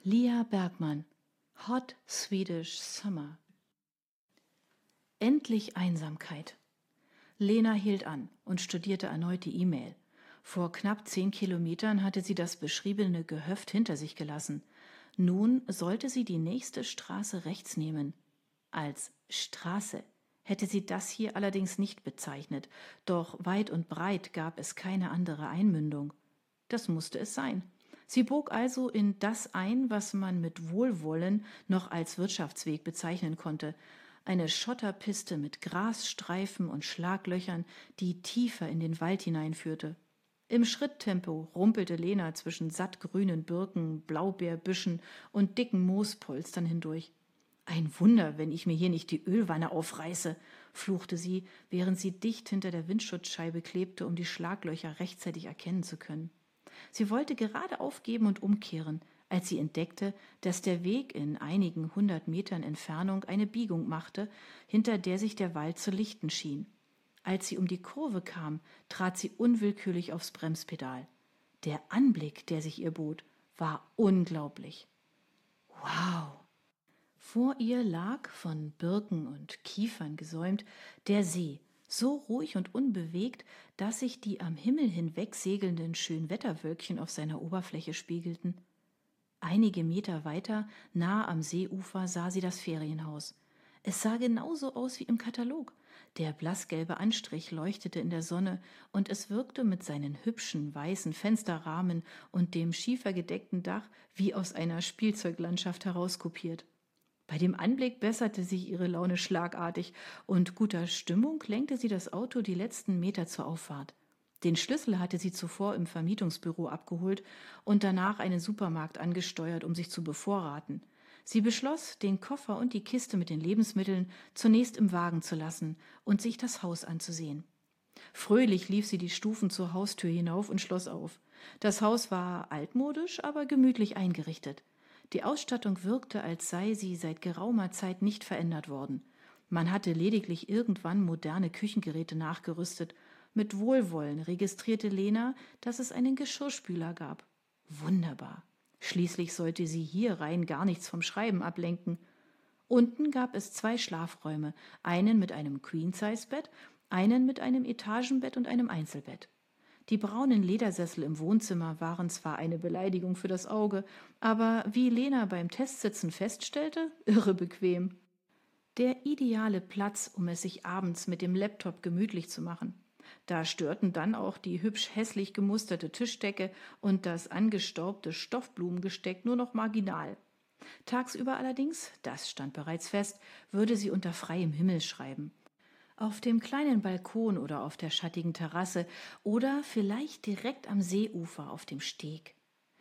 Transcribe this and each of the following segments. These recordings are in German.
Lia Bergmann, Hot Swedish Summer. Endlich Einsamkeit. Lena hielt an und studierte erneut die E-Mail. Vor knapp 10 Kilometern hatte sie das beschriebene Gehöft hinter sich gelassen. Nun sollte sie die nächste Straße rechts nehmen. Als Straße hätte sie das hier allerdings nicht bezeichnet, doch weit und breit gab es keine andere Einmündung. Das musste es sein. Sie bog also in das ein, was man mit Wohlwollen noch als Wirtschaftsweg bezeichnen konnte. Eine Schotterpiste mit Grasstreifen und Schlaglöchern, die tiefer in den Wald hineinführte. Im Schritttempo rumpelte Lena zwischen sattgrünen Birken, Blaubeerbüschen und dicken Moospolstern hindurch. »Ein Wunder, wenn ich mir hier nicht die Ölwanne aufreiße«, fluchte sie, während sie dicht hinter der Windschutzscheibe klebte, um die Schlaglöcher rechtzeitig erkennen zu können. Sie wollte gerade aufgeben und umkehren, als sie entdeckte, dass der Weg in einigen 100 Metern Entfernung eine Biegung machte, hinter der sich der Wald zu lichten schien. Als sie um die Kurve kam, trat sie unwillkürlich aufs Bremspedal. Der Anblick, der sich ihr bot, war unglaublich. Wow! Vor ihr lag, von Birken und Kiefern gesäumt, der See, so ruhig und unbewegt, dass sich die am Himmel hinweg segelnden Schönwetterwölkchen auf seiner Oberfläche spiegelten. Einige Meter weiter, nahe am Seeufer, sah sie das Ferienhaus. Es sah genauso aus wie im Katalog. Der blassgelbe Anstrich leuchtete in der Sonne und es wirkte mit seinen hübschen weißen Fensterrahmen und dem schiefergedeckten Dach wie aus einer Spielzeuglandschaft herauskopiert. Bei dem Anblick besserte sich ihre Laune schlagartig und guter Stimmung lenkte sie das Auto die letzten Meter zur Auffahrt. Den Schlüssel hatte sie zuvor im Vermietungsbüro abgeholt und danach einen Supermarkt angesteuert, um sich zu bevorraten. Sie beschloss, den Koffer und die Kiste mit den Lebensmitteln zunächst im Wagen zu lassen und sich das Haus anzusehen. Fröhlich lief sie die Stufen zur Haustür hinauf und schloss auf. Das Haus war altmodisch, aber gemütlich eingerichtet. Die Ausstattung wirkte, als sei sie seit geraumer Zeit nicht verändert worden. Man hatte lediglich irgendwann moderne Küchengeräte nachgerüstet. Mit Wohlwollen registrierte Lena, dass es einen Geschirrspüler gab. Wunderbar. Schließlich sollte sie hier rein gar nichts vom Schreiben ablenken. Unten gab es 2 Schlafräume, einen mit einem Queen-Size-Bett, einen mit einem Etagenbett und einem Einzelbett. Die braunen Ledersessel im Wohnzimmer waren zwar eine Beleidigung für das Auge, aber wie Lena beim Testsitzen feststellte, irre bequem. Der ideale Platz, um es sich abends mit dem Laptop gemütlich zu machen. Da störten dann auch die hübsch hässlich gemusterte Tischdecke und das angestaubte Stoffblumengesteck nur noch marginal. Tagsüber allerdings, das stand bereits fest, würde sie unter freiem Himmel schreiben. Auf dem kleinen Balkon oder auf der schattigen Terrasse oder vielleicht direkt am Seeufer auf dem Steg.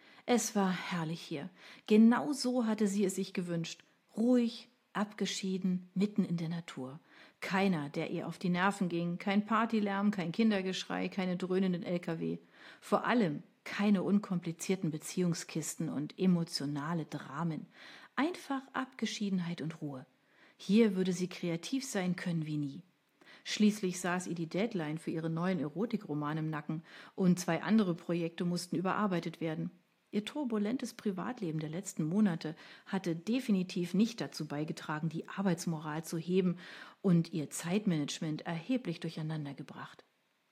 Es war herrlich hier. Genau so hatte sie es sich gewünscht. Ruhig, abgeschieden, mitten in der Natur. Keiner, der ihr auf die Nerven ging, kein Partylärm, kein Kindergeschrei, keine dröhnenden LKW. Vor allem keine unkomplizierten Beziehungskisten und emotionale Dramen. Einfach Abgeschiedenheit und Ruhe. Hier würde sie kreativ sein können wie nie. Schließlich saß ihr die Deadline für ihren neuen Erotikroman im Nacken und 2 andere Projekte mussten überarbeitet werden. Ihr turbulentes Privatleben der letzten Monate hatte definitiv nicht dazu beigetragen, die Arbeitsmoral zu heben und ihr Zeitmanagement erheblich durcheinander gebracht.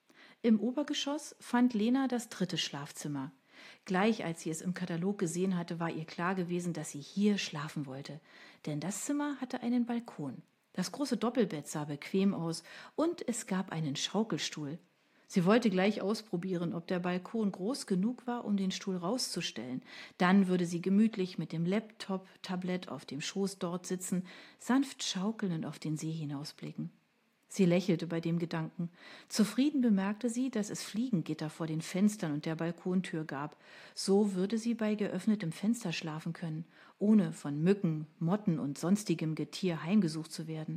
Im Obergeschoss fand Lena das 3. Schlafzimmer. Gleich als sie es im Katalog gesehen hatte, war ihr klar gewesen, dass sie hier schlafen wollte, denn das Zimmer hatte einen Balkon. Das große Doppelbett sah bequem aus und es gab einen Schaukelstuhl. Sie wollte gleich ausprobieren, ob der Balkon groß genug war, um den Stuhl rauszustellen. Dann würde sie gemütlich mit dem Laptop-Tablett auf dem Schoß dort sitzen, sanft schaukeln und auf den See hinausblicken. Sie lächelte bei dem Gedanken. Zufrieden bemerkte sie, dass es Fliegengitter vor den Fenstern und der Balkontür gab. So würde sie bei geöffnetem Fenster schlafen können, ohne von Mücken, Motten und sonstigem Getier heimgesucht zu werden.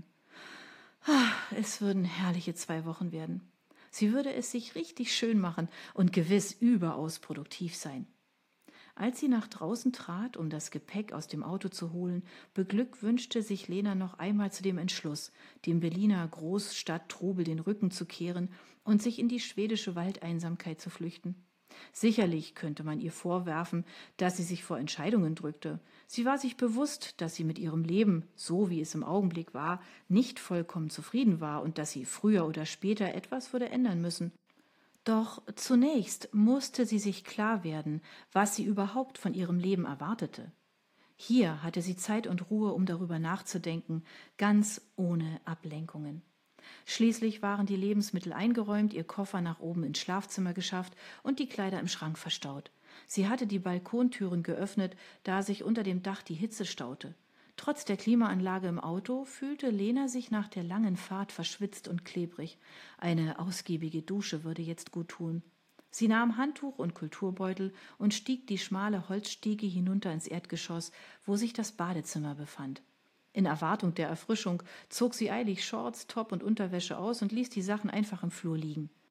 Es würden herrliche 2 Wochen werden. Sie würde es sich richtig schön machen und gewiss überaus produktiv sein. Als sie nach draußen trat, um das Gepäck aus dem Auto zu holen, beglückwünschte sich Lena noch einmal zu dem Entschluss, dem Berliner Großstadttrubel den Rücken zu kehren und sich in die schwedische Waldeinsamkeit zu flüchten. Sicherlich könnte man ihr vorwerfen, dass sie sich vor Entscheidungen drückte. Sie war sich bewusst, dass sie mit ihrem Leben, so wie es im Augenblick war, nicht vollkommen zufrieden war und dass sie früher oder später etwas würde ändern müssen. Doch zunächst musste sie sich klar werden, was sie überhaupt von ihrem Leben erwartete. Hier hatte sie Zeit und Ruhe, um darüber nachzudenken, ganz ohne Ablenkungen. Schließlich waren die Lebensmittel eingeräumt, ihr Koffer nach oben ins Schlafzimmer geschafft und die Kleider im Schrank verstaut. Sie hatte die Balkontüren geöffnet, da sich unter dem Dach die Hitze staute. Trotz der Klimaanlage im Auto fühlte Lena sich nach der langen Fahrt verschwitzt und klebrig. Eine ausgiebige Dusche würde jetzt gut tun. Sie nahm Handtuch und Kulturbeutel und stieg die schmale Holzstiege hinunter ins Erdgeschoss, wo sich das Badezimmer befand. In Erwartung der Erfrischung zog sie eilig Shorts, Top und Unterwäsche aus und ließ die Sachen einfach im Flur liegen.